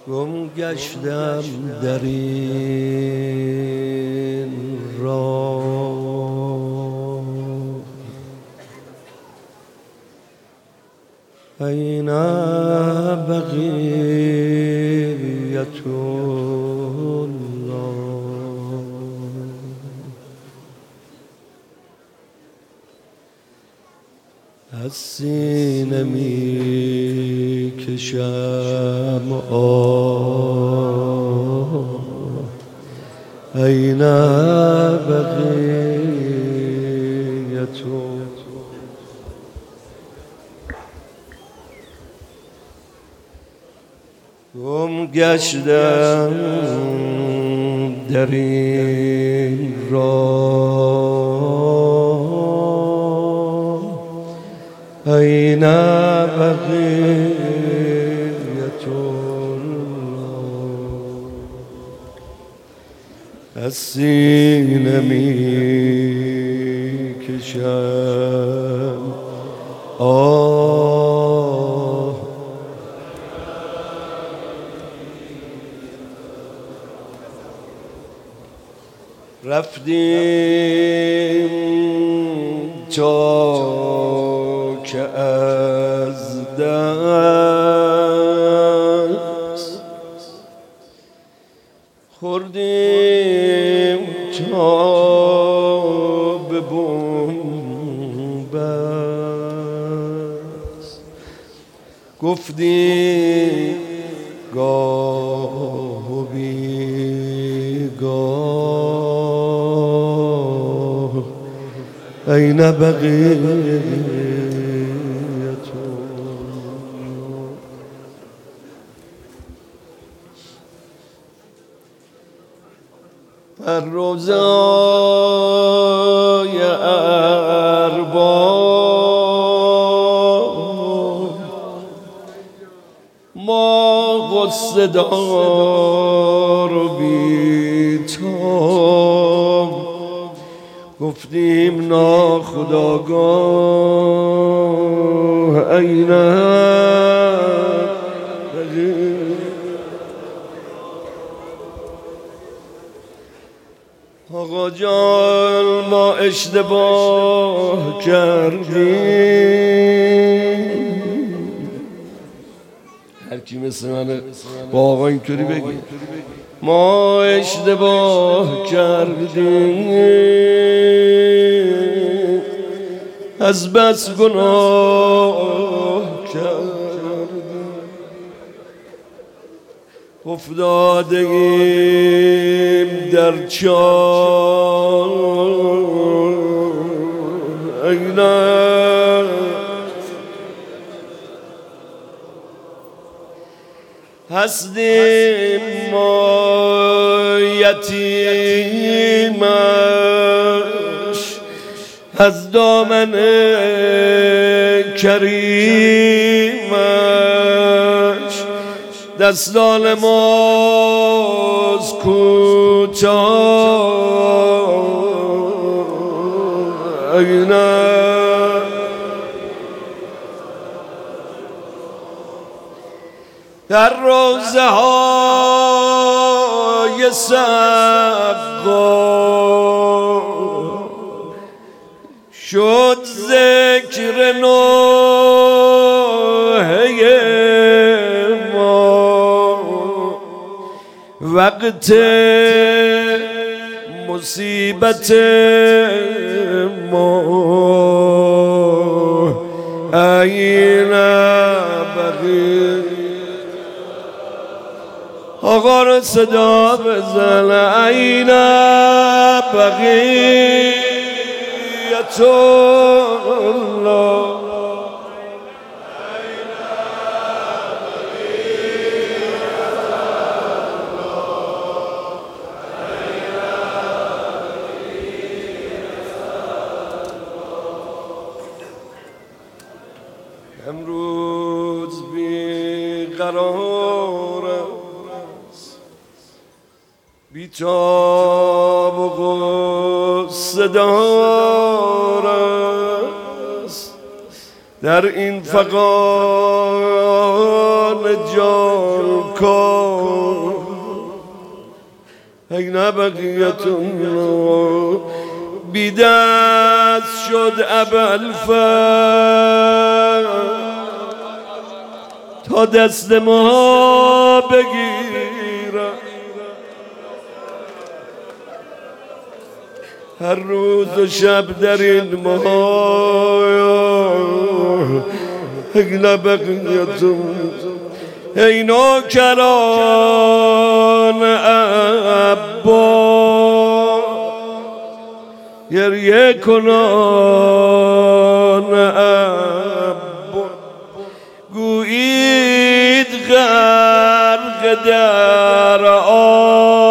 گم گشتم در این راه، این بقیت الله. از سینه می کشم این بقیت گم گشتم در این راه، این بقیت الله. از سینه می کشم رفتیم تا که از دست خوردیم تا به بنبست. گفتی گاه و بیگاه این بقیت بر روزای ارباب ما غصه دار و بی‌تاب گفتیم ناخودآگاه این آقا جان ما اشتباه کردیم. هر کی مثل من با آقا اینطوری بگی ما اشتباه کردیم، از بس گناه کردیم، افتاده ایم در چاه این هستیم ما یتیمش از دامن کریمش، دستان ماست کوتاه اینه در روزه های سقا شد ذکر نوحه ما، وقت مصیبت ما این بقیت. آقا رو صدا بزن این بقیت الله. امروز بیقرار بی‌تاب و غصه دار است، در این فغان جان کن اگه نبقیتون بی دست شد ابوالفضل تا دست ما بگیرم هر روز و شب در این ماه اگه نبقیتون ای نوکران عبا گریه کنان عبا گویید غرق در آب